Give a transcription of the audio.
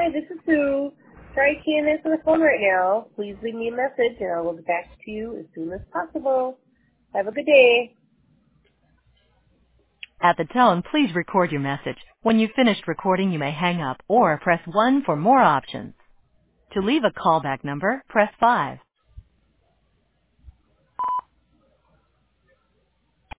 Hi, this is Sue. Sorry I can't answer the phone right now. Please leave me a message and I will get back to you as soon as possible. Have a good day. At the tone, please record your message. When you've finished recording, you may hang up or press 1 for more options. To leave a callback number, press 5.